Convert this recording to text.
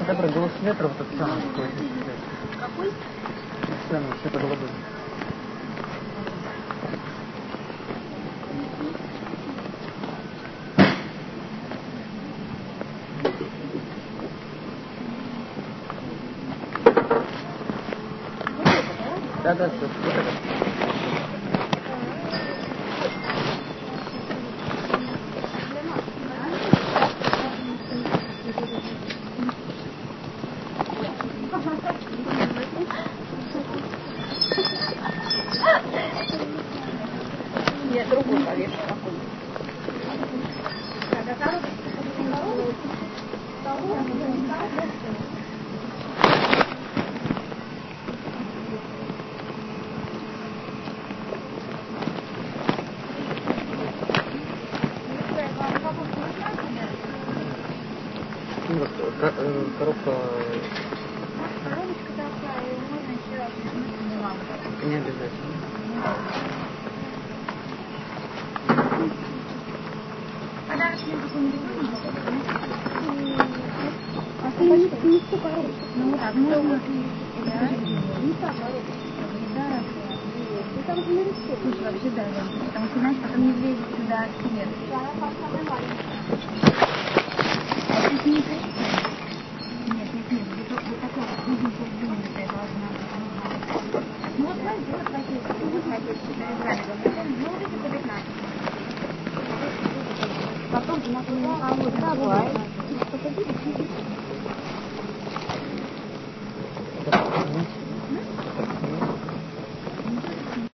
Добрый голос ветра, вот это самое такое. Какой? Самое, цвета голубой. Да, все, вот это. Нет, другой повешу какой. Ну, вот, коробка... Коробочка такая, и можно еще раз. Не обязательно. Подарочный какой-нибудь а ты не что коробочка? Ну вот так, можно. Да? Не та коробочка. Да, ты там же нарисуешь. Слушай, вообще да, потому что, знаешь, потом не влезет сюда вверх. Да, как самая маленькая. А ты не красивая? Нет, вот такая узенькая должна быть. Ну вот возьми, вот такие. Ну вот эти по 15. Потом на холодном. Давай.